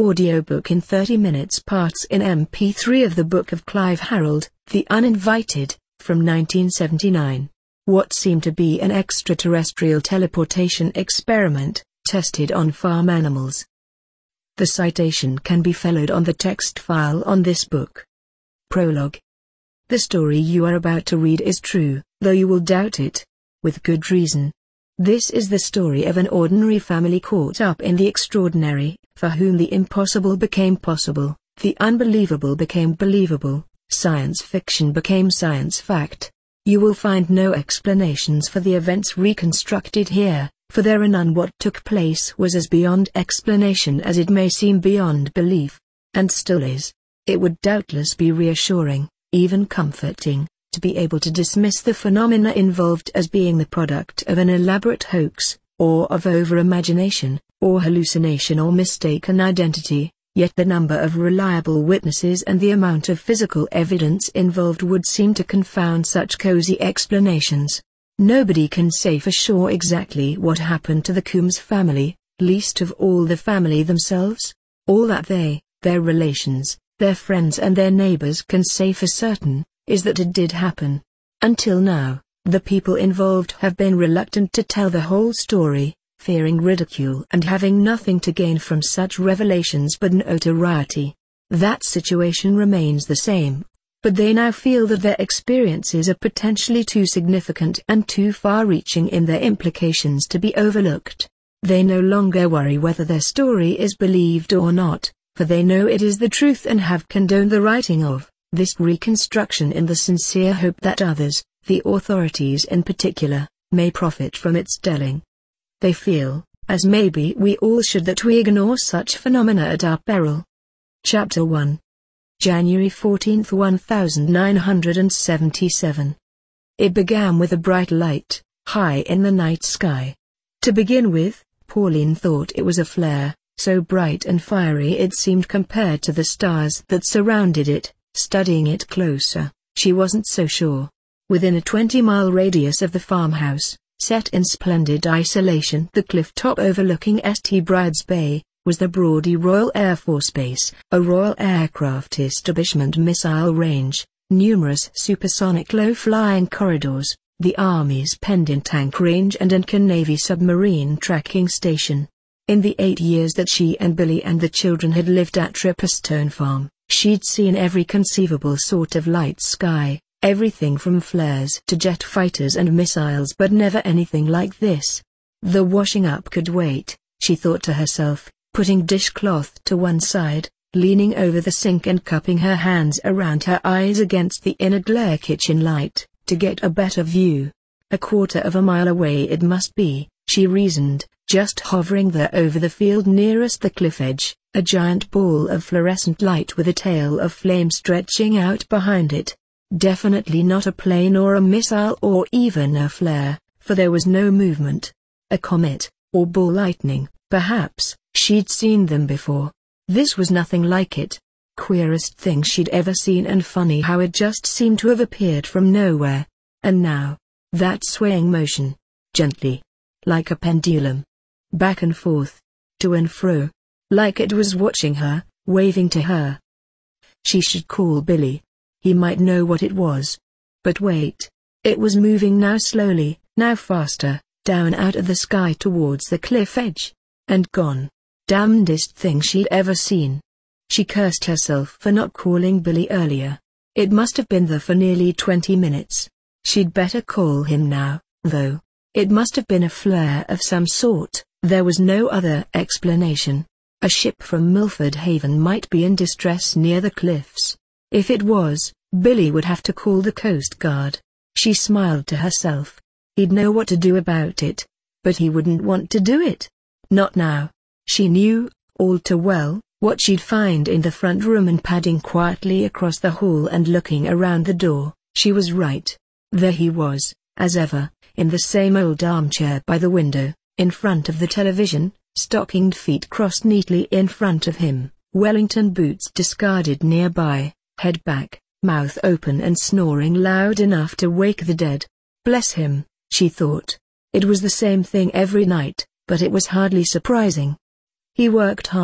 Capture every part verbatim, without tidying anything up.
audiobook in thirty minutes, parts in M P three of the Book of Clive Harold, The Uninvited, from nineteen seventy-nine. What seemed to be an extraterrestrial teleportation experiment, tested on farm animals. The citation can be followed on the text file on this book. Prologue. The story you are about to read is true, though you will doubt it. With good reason. This is the story of an ordinary family caught up in the extraordinary, for whom the impossible became possible, the unbelievable became believable, science fiction became science fact. You will find no explanations for the events reconstructed here, for there are none. What took place was as beyond explanation as it may seem beyond belief, and still is. It would doubtless be reassuring, even comforting, to be able to dismiss the phenomena involved as being the product of an elaborate hoax, or of over-imagination, or hallucination or mistaken identity, yet the number of reliable witnesses and the amount of physical evidence involved would seem to confound such cozy explanations. Nobody can say for sure exactly what happened to the Coombs family, least of all the family themselves. All that they, their relations, their friends and their neighbors can say for certain is that it did happen. Until now, the people involved have been reluctant to tell the whole story, fearing ridicule and having nothing to gain from such revelations but notoriety. That situation remains the same, but they now feel that their experiences are potentially too significant and too far-reaching in their implications to be overlooked. They no longer worry whether their story is believed or not, for they know it is the truth and have condoned the writing of this reconstruction in the sincere hope that others, the authorities in particular, may profit from its telling. They feel, as maybe we all should, that we ignore such phenomena at our peril. Chapter one. January fourteenth nineteen seventy-seven. It began with a bright light, high in the night sky. To begin with, Pauline thought it was a flare, so bright and fiery it seemed compared to the stars that surrounded it. Studying it closer, she wasn't so sure. Within a twenty-mile radius of the farmhouse, set in splendid isolation, the cliff top overlooking Saint Bride's Bay, was the Brodie Royal Air Force Base, a Royal Aircraft Establishment missile range, numerous supersonic low-flying corridors, the Army's Pendant Tank Range and Anchor Navy submarine tracking station. In the eight years that she and Billy and the children had lived at Tripperstone Farm, she'd seen every conceivable sort of light sky, everything from flares to jet fighters and missiles, but never anything like this. The washing up could wait, she thought to herself, putting dishcloth to one side, leaning over the sink and cupping her hands around her eyes against the inner glare kitchen light, to get a better view. A quarter of a mile away it must be, she reasoned, just hovering there over the field nearest the cliff edge, a giant ball of fluorescent light with a tail of flame stretching out behind it. Definitely not a plane or a missile or even a flare, for there was no movement. A comet, or ball lightning, perhaps. She'd seen them before. This was nothing like it. Queerest thing she'd ever seen, and funny how it just seemed to have appeared from nowhere. And now, that swaying motion, gently, like a pendulum, back and forth, to and fro, like it was watching her, waving to her. She should call Billy. He might know what it was. But wait, it was moving now slowly, now faster, down out of the sky towards the cliff edge, and gone. Damnedest thing she'd ever seen. She cursed herself for not calling Billy earlier. It must have been there for nearly twenty minutes. She'd better call him now, though. It must have been a flare of some sort. There was no other explanation. A ship from Milford Haven might be in distress near the cliffs. If it was, Billy would have to call the Coast Guard. She smiled to herself. He'd know what to do about it. But he wouldn't want to do it. Not now. She knew, all too well, what she'd find in the front room, and padding quietly across the hall and looking around the door, she was right. There he was, as ever, in the same old armchair by the window, in front of the television, stockinged feet crossed neatly in front of him, Wellington boots discarded nearby, head back, mouth open and snoring loud enough to wake the dead. Bless him, she thought. It was the same thing every night, but it was hardly surprising. He worked hard,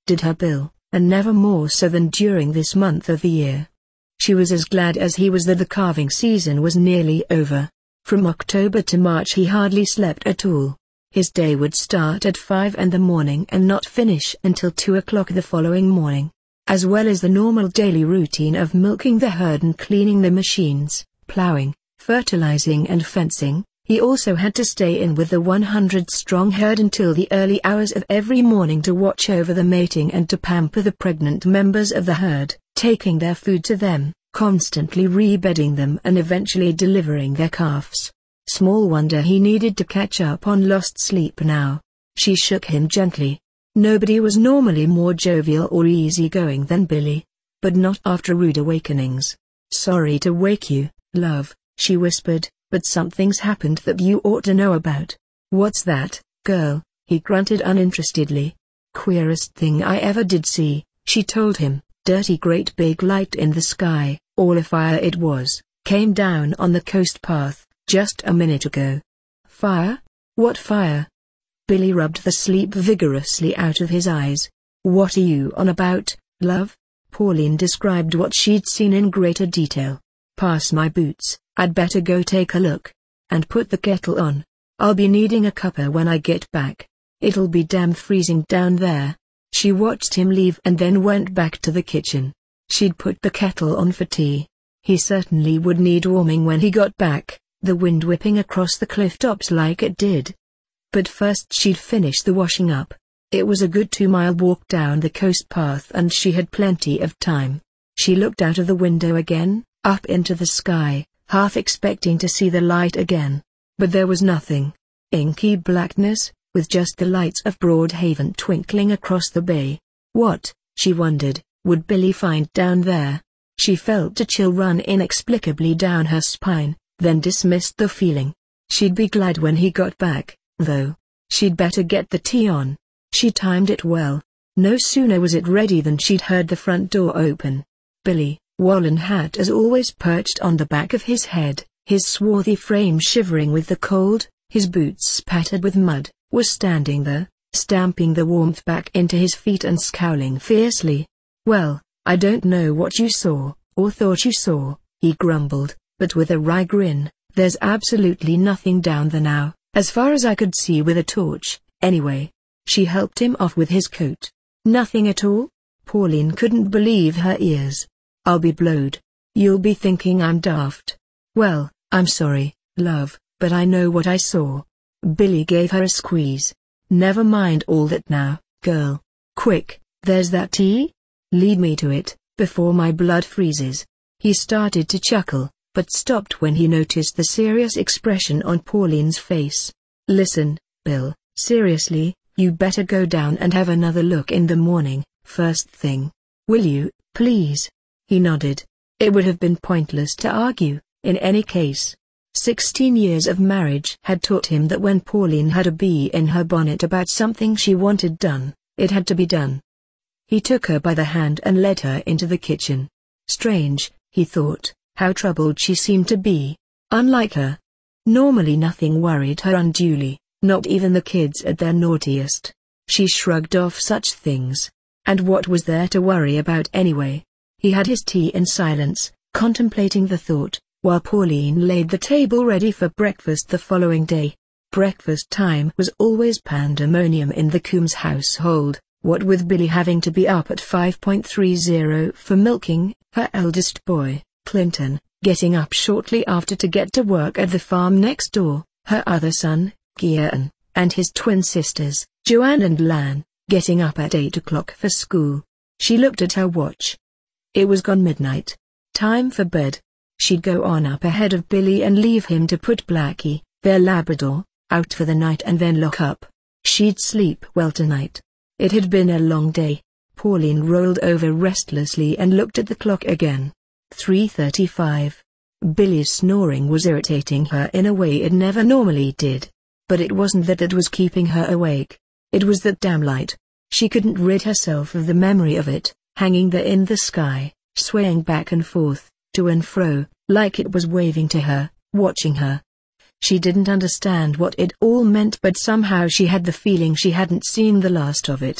did her Bill, and never more so than during this month of the year. She was as glad as he was that the calving season was nearly over. From October to March he hardly slept at all. His day would start at five in the morning and not finish until two o'clock the following morning. As well as the normal daily routine of milking the herd and cleaning the machines, plowing, fertilizing and fencing, he also had to stay in with the one hundred strong herd until the early hours of every morning to watch over the mating and to pamper the pregnant members of the herd, taking their food to them, constantly rebedding them and eventually delivering their calves. Small wonder he needed to catch up on lost sleep now. She shook him gently. Nobody was normally more jovial or easygoing than Billy. But not after rude awakenings. "Sorry to wake you, love," she whispered, "but something's happened that you ought to know about." "What's that, girl?" he grunted uninterestedly. "Queerest thing I ever did see," she told him. "Dirty great big light in the sky, all afire it was, came down on the coast path, just a minute ago." "Fire? What fire?" Billy rubbed the sleep vigorously out of his eyes. "What are you on about, love?" Pauline described what she'd seen in greater detail. "Pass my boots, I'd better go take a look. And put the kettle on. I'll be needing a cuppa when I get back. It'll be damn freezing down there." She watched him leave and then went back to the kitchen. She'd put the kettle on for tea. He certainly would need warming when he got back, the wind whipping across the cliff tops like it did. But first she'd finish the washing up. It was a good two-mile walk down the coast path and she had plenty of time. She looked out of the window again, up into the sky, half expecting to see the light again. But there was nothing. Inky blackness, with just the lights of Broadhaven twinkling across the bay. What, she wondered, would Billy find down there? She felt a chill run inexplicably down her spine, then dismissed the feeling. She'd be glad when he got back, though. She'd better get the tea on. She timed it well. No sooner was it ready than she'd heard the front door open. Billy, woolen hat as always perched on the back of his head, his swarthy frame shivering with the cold, his boots spattered with mud, was standing there, stamping the warmth back into his feet and scowling fiercely. "Well, I don't know what you saw, or thought you saw," he grumbled, but with a wry grin. "There's absolutely nothing down there now, as far as I could see with a torch, anyway." She helped him off with his coat. "Nothing at all?" Pauline couldn't believe her ears. "I'll be blowed. You'll be thinking I'm daft." "Well, I'm sorry, love, but I know what I saw." Billy gave her a squeeze. "Never mind all that now, girl. Quick, there's that tea? Lead me to it, before my blood freezes." He started to chuckle, but stopped when he noticed the serious expression on Pauline's face. "Listen, Bill, seriously, you better go down and have another look in the morning, first thing. Will you, please?" He nodded. It would have been pointless to argue, in any case. Sixteen years of marriage had taught him that when Pauline had a bee in her bonnet about something she wanted done, it had to be done. He took her by the hand and led her into the kitchen. Strange, he thought, how troubled she seemed to be. Unlike her. Normally nothing worried her unduly, not even the kids at their naughtiest. She shrugged off such things. And what was there to worry about anyway? He had his tea in silence, contemplating the thought, while Pauline laid the table ready for breakfast the following day. Breakfast time was always pandemonium in the Coombs household, what with Billy having to be up at five thirty for milking, her eldest boy, Clinton, getting up shortly after to get to work at the farm next door, her other son, Kieran, and his twin sisters, Joanne and Lan, getting up at eight o'clock for school. She looked at her watch. It was gone midnight. Time for bed. She'd go on up ahead of Billy and leave him to put Blackie, their Labrador, out for the night and then lock up. She'd sleep well tonight. It had been a long day. Pauline rolled over restlessly and looked at the clock again. three thirty-five. Billy's snoring was irritating her in a way it never normally did. But it wasn't that it was keeping her awake. It was that damn light. She couldn't rid herself of the memory of it, hanging there in the sky, swaying back and forth, to and fro, like it was waving to her, watching her. She didn't understand what it all meant, but somehow she had the feeling she hadn't seen the last of it.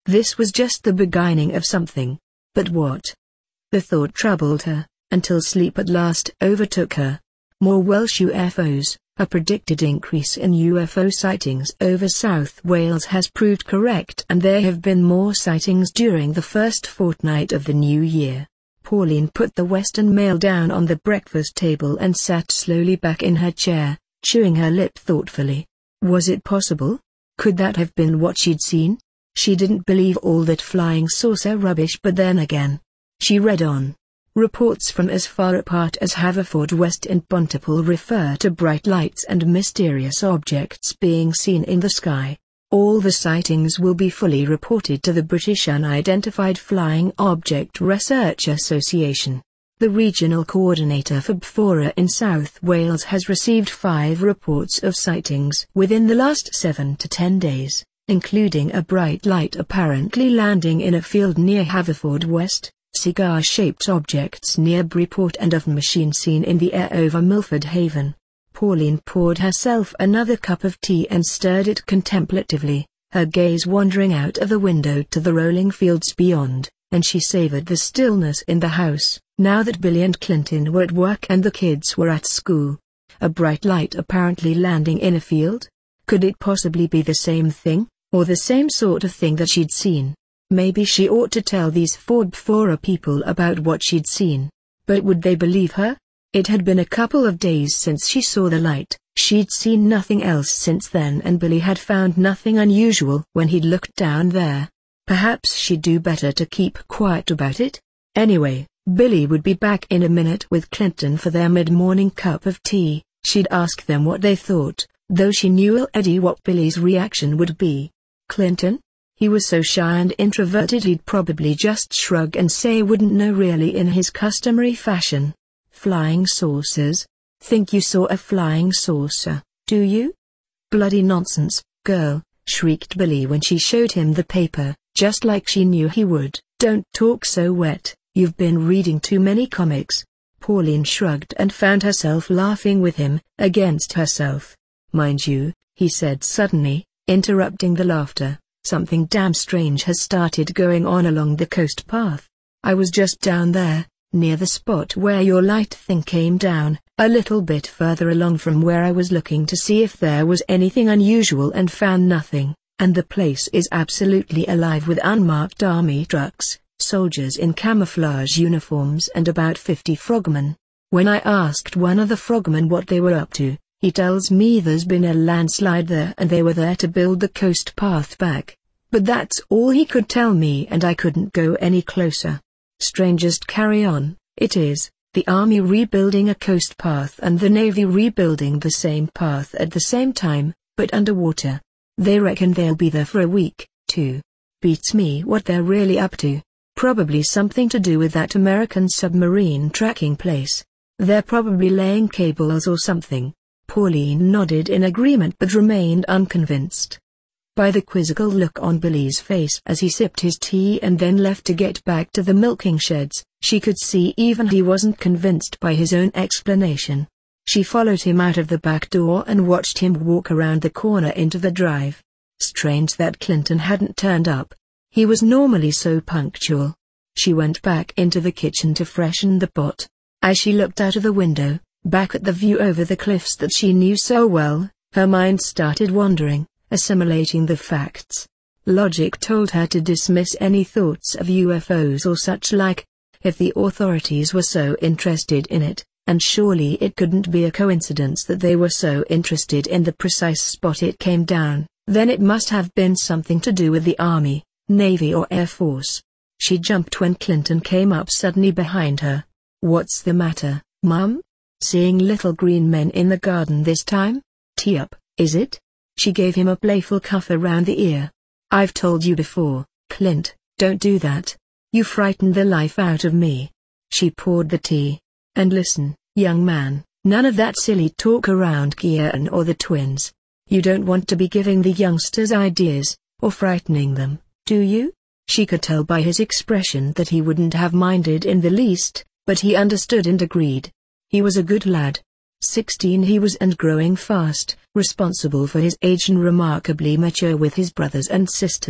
This was just the beginning of something. But what? The thought troubled her, until sleep at last overtook her. More Welsh U F Os. A predicted increase in U F O sightings over South Wales has proved correct, and there have been more sightings during the first fortnight of the new year. Pauline put the Western Mail down on the breakfast table and sat slowly back in her chair, chewing her lip thoughtfully. Was it possible? Could that have been what she'd seen? She didn't believe all that flying saucer rubbish, but then again. She read on. Reports from as far apart as Haverfordwest and Pontypool refer to bright lights and mysterious objects being seen in the sky. All the sightings will be fully reported to the British Unidentified Flying Object Research Association. The regional coordinator for B F O R A in South Wales has received five reports of sightings within the last seven to ten days, including a bright light apparently landing in a field near Haverfordwest, cigar-shaped objects near Bridport, and of machine seen in the air over Milford Haven. Pauline poured herself another cup of tea and stirred it contemplatively, her gaze wandering out of the window to the rolling fields beyond, and she savored the stillness in the house, now that Billy and Clinton were at work and the kids were at school. A bright light apparently landing in a field? Could it possibly be the same thing, or the same sort of thing that she'd seen? Maybe she ought to tell these four B F O R A people about what she'd seen. But would they believe her? It had been a couple of days since she saw the light. She'd seen nothing else since then, and Billy had found nothing unusual when he'd looked down there. Perhaps she'd do better to keep quiet about it. Anyway, Billy would be back in a minute with Clinton for their mid-morning cup of tea. She'd ask them what they thought, though she knew already what Billy's reaction would be. Clinton? He was so shy and introverted he'd probably just shrug and say wouldn't know really in his customary fashion. Flying saucers? Think you saw a flying saucer, do you? Bloody nonsense, girl, shrieked Billy when she showed him the paper, just like she knew he would. Don't talk so wet, you've been reading too many comics. Pauline shrugged and found herself laughing with him, against herself. Mind you, he said suddenly, interrupting the laughter. Something damn strange has started going on along the coast path. I was just down there, near the spot where your light thing came down, a little bit further along from where I was looking to see if there was anything unusual, and found nothing, and the place is absolutely alive with unmarked army trucks, soldiers in camouflage uniforms, and about fifty frogmen. When I asked one of the frogmen what they were up to, he tells me there's been a landslide there and they were there to build the coast path back. But that's all he could tell me, and I couldn't go any closer. Strangest carry on, it is, the army rebuilding a coast path and the navy rebuilding the same path at the same time, but underwater. They reckon they'll be there for a week, too. Beats me what they're really up to. Probably something to do with that American submarine tracking place. They're probably laying cables or something. Pauline nodded in agreement but remained unconvinced. By the quizzical look on Billy's face as he sipped his tea and then left to get back to the milking sheds, she could see even he wasn't convinced by his own explanation. She followed him out of the back door and watched him walk around the corner into the drive. Strange that Clinton hadn't turned up. He was normally so punctual. She went back into the kitchen to freshen the pot. As she looked out of the window, back at the view over the cliffs that she knew so well, her mind started wandering, assimilating the facts. Logic told her to dismiss any thoughts of U F Os or such like, if the authorities were so interested in it, and surely it couldn't be a coincidence that they were so interested in the precise spot it came down, then it must have been something to do with the Army, Navy or Air Force. She jumped when Clinton came up suddenly behind her. What's the matter, Mum? Seeing little green men in the garden this time? Tee up, is it? She gave him a playful cuff around the ear. I've told you before, Clint, don't do that. You frightened the life out of me. She poured the tea. And listen, young man, none of that silly talk around Kieran or the twins. You don't want to be giving the youngsters ideas, or frightening them, do you? She could tell by his expression that he wouldn't have minded in the least, but he understood and agreed. He was a good lad. Sixteen he was and growing fast, responsible for his age and remarkably mature with his brothers and sisters,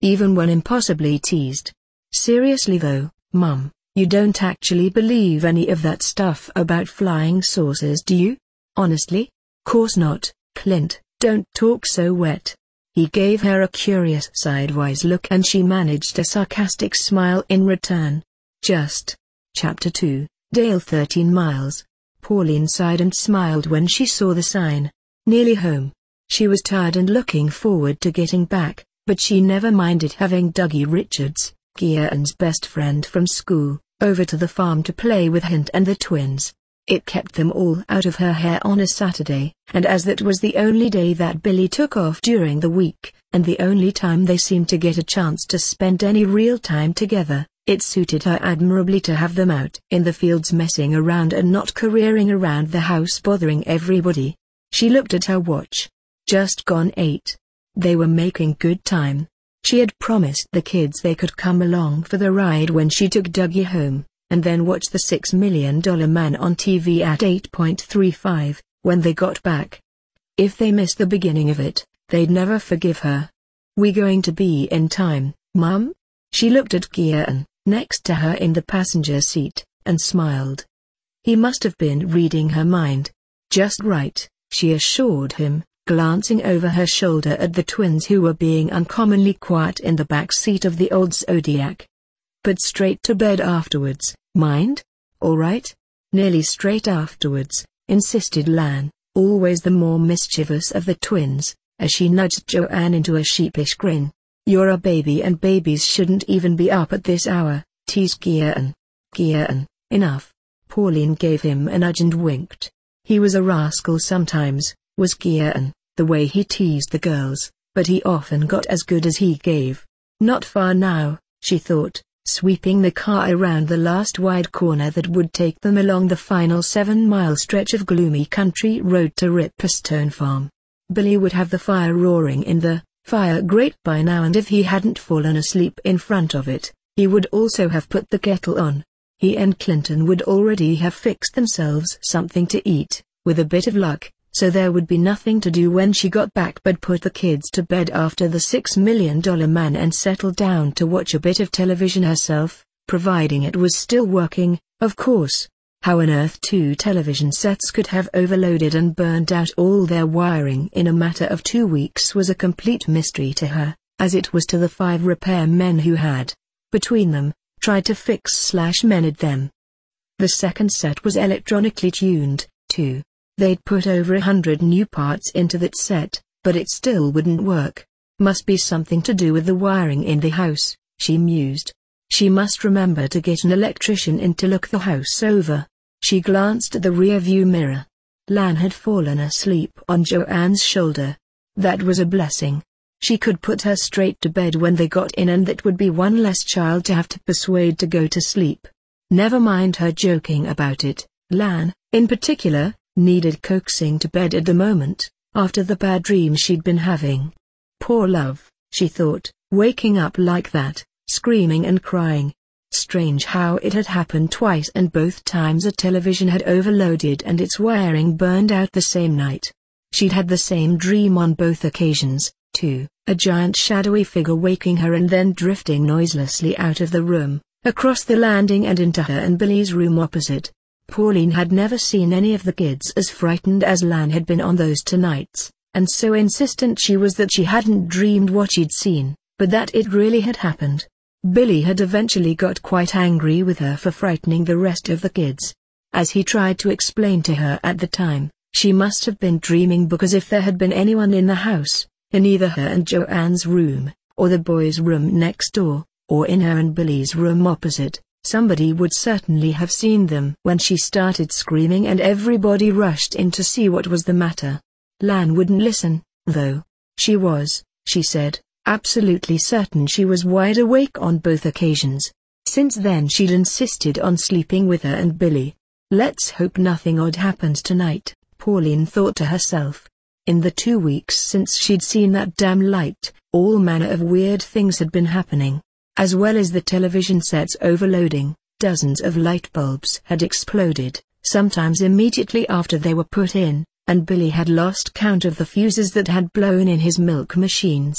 even when impossibly teased. "Seriously though, Mum, you don't actually believe any of that stuff about flying saucers, do you?" "Honestly? Course not, Clint, don't talk so wet." He gave her a curious sidewise look and she managed a sarcastic smile in return. Just. Chapter two, Dale thirteen miles. Pauline sighed and smiled when she saw the sign. Nearly home. She was tired and looking forward to getting back, but she never minded having Dougie Richards, Kieran's best friend from school, over to the farm to play with Hint and the twins. It kept them all out of her hair on a Saturday, and as that was the only day that Billy took off during the week, and the only time they seemed to get a chance to spend any real time together, it suited her admirably to have them out in the fields messing around and not careering around the house bothering everybody. She looked at her watch. Just gone eight. They were making good time. She had promised the kids they could come along for the ride when she took Dougie home, and then watch the Six Million Dollar Man on T V at eight point three five, when they got back. If they missed the beginning of it, they'd never forgive her. "We going to be in time, Mum?" She looked at Kieran, next to her in the passenger seat, and smiled. He must have been reading her mind. "Just right," she assured him, glancing over her shoulder at the twins who were being uncommonly quiet in the back seat of the old Zodiac. "But straight to bed afterwards, mind? All right?" "Nearly straight afterwards," insisted Lan, always the more mischievous of the twins, as she nudged Joanne into a sheepish grin. "You're a baby and babies shouldn't even be up at this hour," teased Kieran. "Kieran, enough." Pauline gave him a nudge and winked. He was a rascal sometimes, was Kieran, the way he teased the girls, but he often got as good as he gave. Not far now, she thought, sweeping the car around the last wide corner that would take them along the final seven-mile stretch of gloomy country road to Ripperstone Farm. Billy would have the fire roaring in the fire grate by now, and if he hadn't fallen asleep in front of it, he would also have put the kettle on. He and Clinton would already have fixed themselves something to eat, with a bit of luck, so there would be nothing to do when she got back but put the kids to bed after the Six Million Dollar Man and settle down to watch a bit of television herself, providing it was still working, of course. How on earth two television sets could have overloaded and burned out all their wiring in a matter of two weeks was a complete mystery to her, as it was to the five repair men who had, between them, tried to fix slash mend them. The second set was electronically tuned, too. They'd put over a hundred new parts into that set, but it still wouldn't work. Must be something to do with the wiring in the house, she mused. She must remember to get an electrician in to look the house over. She glanced at the rear-view mirror. Lan had fallen asleep on Joanne's shoulder. That was a blessing. She could put her straight to bed when they got in, and that would be one less child to have to persuade to go to sleep. Never mind her joking about it. Lan, in particular, needed coaxing to bed at the moment, after the bad dream she'd been having. Poor love, she thought, waking up like that, screaming and crying. Strange how it had happened twice, and both times a television had overloaded and its wiring burned out the same night. She'd had the same dream on both occasions, too, a giant shadowy figure waking her and then drifting noiselessly out of the room, across the landing and into her and Billy's room opposite. Pauline had never seen any of the kids as frightened as Lan had been on those two nights, and so insistent she was that she hadn't dreamed what she'd seen, but that it really had happened. Billy had eventually got quite angry with her for frightening the rest of the kids. As he tried to explain to her at the time, she must have been dreaming, because if there had been anyone in the house, in either her and Joanne's room, or the boys' room next door, or in her and Billy's room opposite, somebody would certainly have seen them when she started screaming and everybody rushed in to see what was the matter. Lan wouldn't listen, though. She was, she said, absolutely certain she was wide awake on both occasions. Since then she'd insisted on sleeping with her and Billy. Let's hope nothing odd happens tonight, Pauline thought to herself. In the two weeks since she'd seen that damn light, all manner of weird things had been happening. As well as the television sets overloading, dozens of light bulbs had exploded, sometimes immediately after they were put in, and Billy had lost count of the fuses that had blown in his milk machines.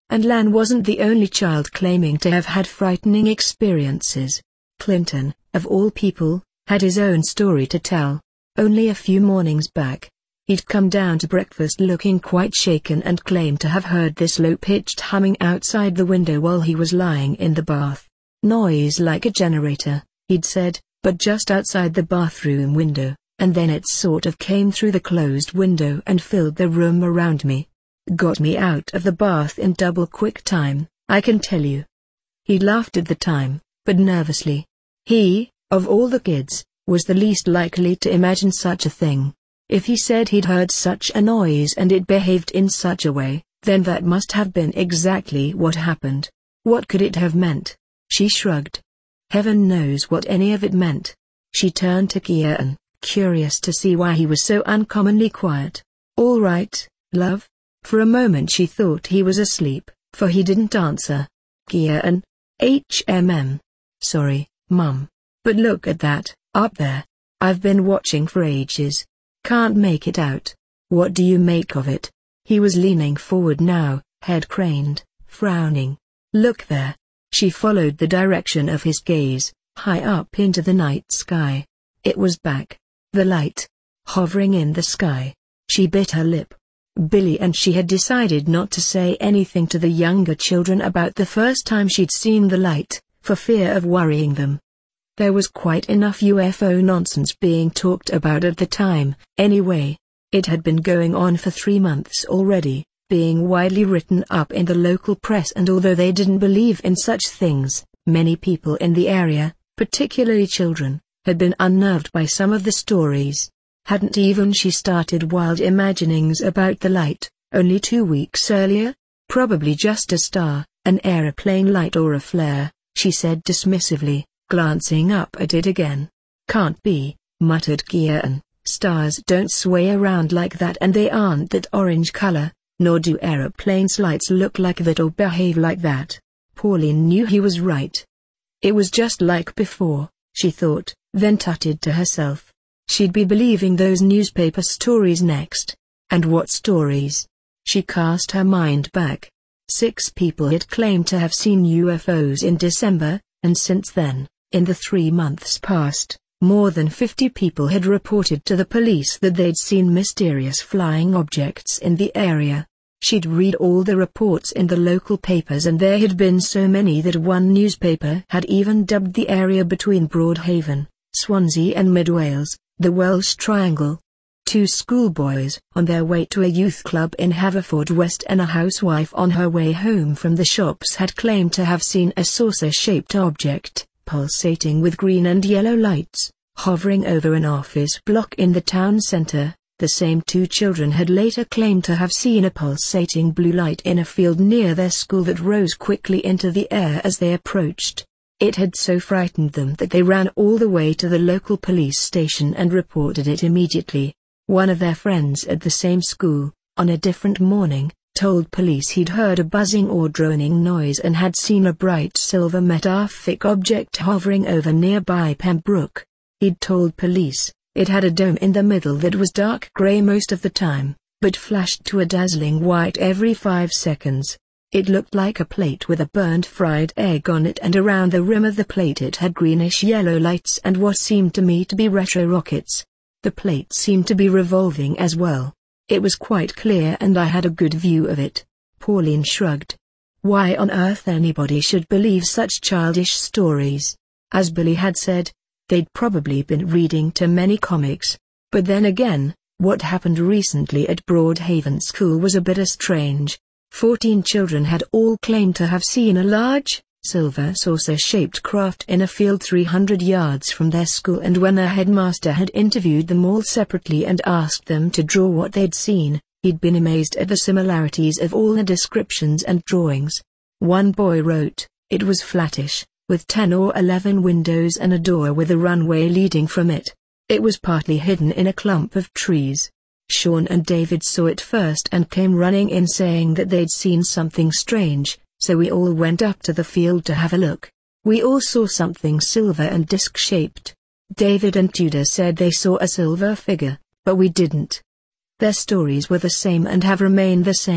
And Lan wasn't the only child claiming to have had frightening experiences. Clinton, of all people, had his own story to tell. Only a few mornings back, he'd come down to breakfast looking quite shaken and claimed to have heard this low-pitched humming outside the window while he was lying in the bath. Noise like a generator, he'd said, but just outside the bathroom window, and then it sort of came through the closed window and filled the room around me. Got me out of the bath in double quick time, I can tell you. He laughed at the time, but nervously. He, of all the kids, was the least likely to imagine such a thing. If he said he'd heard such a noise and it behaved in such a way, then that must have been exactly what happened. What could it have meant? She shrugged. Heaven knows what any of it meant. She turned to Kieran, curious to see why he was so uncommonly quiet. All right, love? For a moment she thought he was asleep, for he didn't answer. Kieran, H M M. Sorry, Mum. But look at that, up there. I've been watching for ages. Can't make it out. What do you make of it? He was leaning forward now, head craned, frowning. Look there. She followed the direction of his gaze, high up into the night sky. It was back. The light. Hovering in the sky. She bit her lip. Billy and she had decided not to say anything to the younger children about the first time she'd seen the light, for fear of worrying them. There was quite enough U F O nonsense being talked about at the time, anyway. It had been going on for three months already, being widely written up in the local press, and although they didn't believe in such things, many people in the area, particularly children, had been unnerved by some of the stories. Hadn't even she started wild imaginings about the light, only two weeks earlier? Probably just a star, an aeroplane light or a flare, she said dismissively, glancing up at it again. Can't be, muttered Kieran. Stars don't sway around like that, and they aren't that orange color, nor do aeroplanes' lights look like that or behave like that. Pauline knew he was right. It was just like before, she thought, then tutted to herself. She'd be believing those newspaper stories next. And what stories? She cast her mind back. Six people had claimed to have seen U F Os in December, and since then, in the three months past, more than fifty people had reported to the police that they'd seen mysterious flying objects in the area. She'd read all the reports in the local papers, and there had been so many that one newspaper had even dubbed the area between Broadhaven, Swansea and Mid Wales, the Welsh Triangle. Two schoolboys on their way to a youth club in Haverfordwest and a housewife on her way home from the shops had claimed to have seen a saucer-shaped object, pulsating with green and yellow lights, hovering over an office block in the town centre. The same two children had later claimed to have seen a pulsating blue light in a field near their school that rose quickly into the air as they approached. It had so frightened them that they ran all the way to the local police station and reported it immediately. One of their friends at the same school, on a different morning, told police he'd heard a buzzing or droning noise and had seen a bright silver metallic object hovering over nearby Pembroke. He'd told police it had a dome in the middle that was dark grey most of the time, but flashed to a dazzling white every five seconds. It looked like a plate with a burned fried egg on it, and around the rim of the plate it had greenish-yellow lights and what seemed to me to be retro rockets. The plate seemed to be revolving as well. It was quite clear and I had a good view of it. Pauline shrugged. Why on earth anybody should believe such childish stories? As Billy had said, they'd probably been reading too many comics. But then again, what happened recently at Broadhaven School was a bit strange. Fourteen children had all claimed to have seen a large, silver saucer-shaped craft in a field three hundred yards from their school, and when their headmaster had interviewed them all separately and asked them to draw what they'd seen, he'd been amazed at the similarities of all the descriptions and drawings. One boy wrote, it was flattish, with ten or eleven windows and a door with a runway leading from it. It was partly hidden in a clump of trees. Sean and David saw it first and came running in saying that they'd seen something strange, so we all went up to the field to have a look. We all saw something silver and disc-shaped. David and Tudor said they saw a silver figure, but we didn't. Their stories were the same and have remained the same,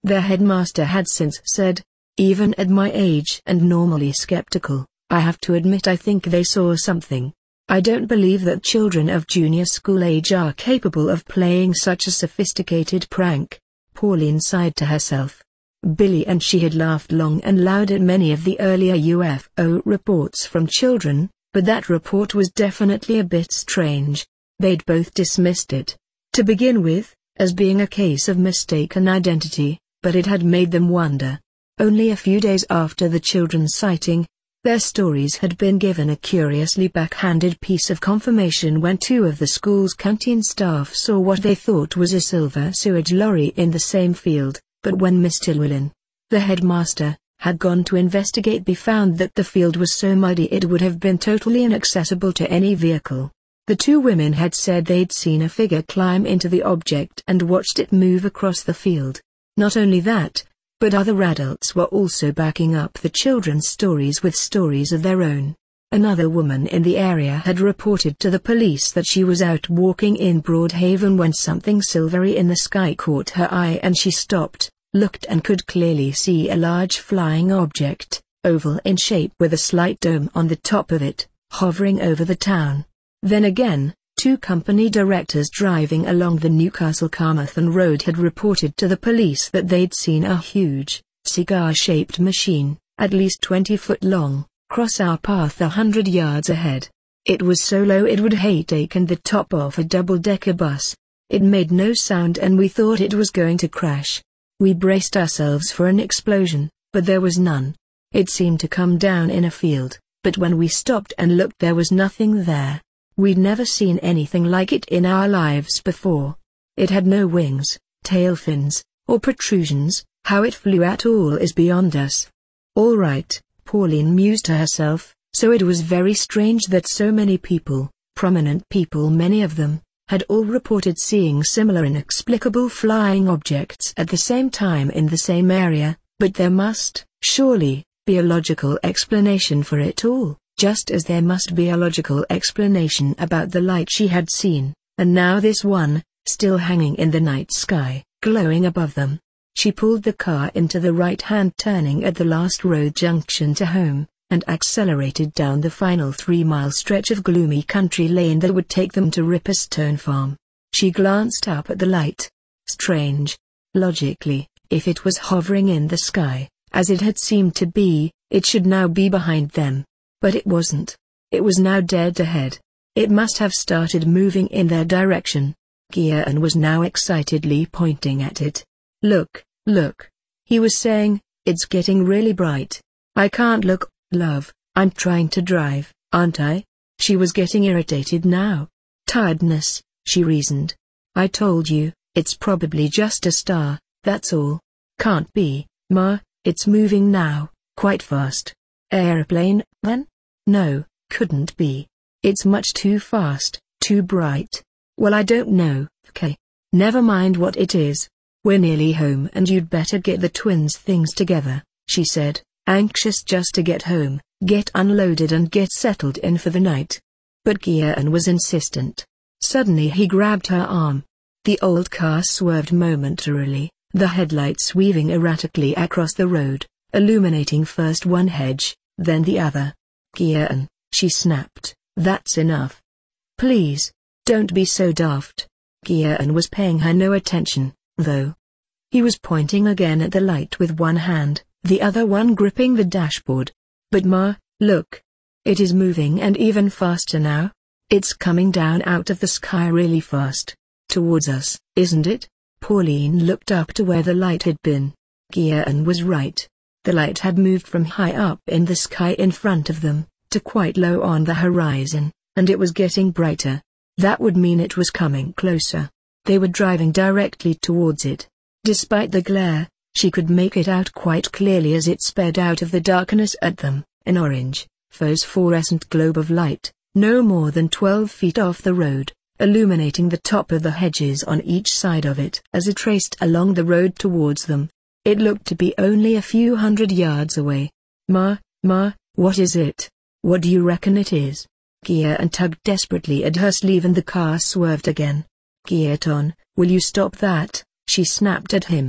Their headmaster had since said, "Even at my age and normally skeptical, I have to admit I think they saw something. I don't believe that children of junior school age are capable of playing such a sophisticated prank." Pauline sighed to herself. Billy and she had laughed long and loud at many of the earlier U F O reports from children, but that report was definitely a bit strange. They'd both dismissed it, to begin with, as being a case of mistaken identity, but it had made them wonder. Only a few days after the children's sighting, their stories had been given a curiously backhanded piece of confirmation when two of the school's canteen staff saw what they thought was a silver sewage lorry in the same field, but when Mister Llewellyn, the headmaster, had gone to investigate, they found that the field was so muddy it would have been totally inaccessible to any vehicle. The two women had said they'd seen a figure climb into the object and watched it move across the field. Not only that, but other adults were also backing up the children's stories with stories of their own. Another woman in the area had reported to the police that she was out walking in Broadhaven when something silvery in the sky caught her eye and she stopped, looked and could clearly see a large flying object, oval in shape with a slight dome on the top of it, hovering over the town. Then again, two company directors driving along the Newcastle-Carmarthen road had reported to the police that they'd seen a huge, cigar-shaped machine, at least twenty foot long, cross our path a hundred yards ahead. It was so low it would have taken the top off a double-decker bus. It made no sound and we thought it was going to crash. We braced ourselves for an explosion, but there was none. It seemed to come down in a field, but when we stopped and looked there was nothing there. We'd never seen anything like it in our lives before. It had no wings, tail fins, or protrusions. How it flew at all is beyond us. All right, Pauline mused to herself, so it was very strange that so many people, prominent people many of them, had all reported seeing similar inexplicable flying objects at the same time in the same area, but there must, surely, be a logical explanation for it all. Just as there must be a logical explanation about the light she had seen, and now this one, still hanging in the night sky, glowing above them. She pulled the car into the right-hand turning at the last road junction to home, and accelerated down the final three-mile stretch of gloomy country lane that would take them to Ripperstone Farm. She glanced up at the light. Strange. Logically, if it was hovering in the sky, as it had seemed to be, it should now be behind them. But it wasn't. It was now dead ahead. It must have started moving in their direction. Gian was now excitedly pointing at it. "Look, look," he was saying, "it's getting really bright. I can't look, love, I'm trying to drive, aren't I?" She was getting irritated now. Tiredness, she reasoned. "I told you, it's probably just a star, that's all." "Can't be, Ma, it's moving now, quite fast." "Airplane, then?" "No, couldn't be. It's much too fast, too bright." "Well, I don't know, okay. Never mind what it is. We're nearly home and you'd better get the twins' things together," she said, anxious just to get home, get unloaded and get settled in for the night. But Gian was insistent. Suddenly he grabbed her arm. The old car swerved momentarily, the headlights weaving erratically across the road, illuminating first one hedge, then the other. "Gian," she snapped, "that's enough. Please, don't be so daft." Gian was paying her no attention, though. He was pointing again at the light with one hand, the other one gripping the dashboard. "But Ma, look. It is moving and even faster now. It's coming down out of the sky really fast. Towards us, isn't it?" Pauline looked up to where the light had been. Gian was right. The light had moved from high up in the sky in front of them, to quite low on the horizon, and it was getting brighter. That would mean it was coming closer. They were driving directly towards it. Despite the glare, she could make it out quite clearly as it sped out of the darkness at them, an orange, phosphorescent globe of light, no more than twelve feet off the road, illuminating the top of the hedges on each side of it as it raced along the road towards them. It looked to be only a few hundred yards away. "Ma, Ma, what is it? What do you reckon it is?" Gian tugged desperately at her sleeve and the car swerved again. "Giaton, will you stop that?" she snapped at him.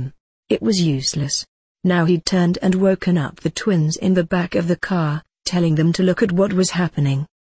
It was useless. Now he'd turned and woken up the twins in the back of the car, telling them to look at what was happening.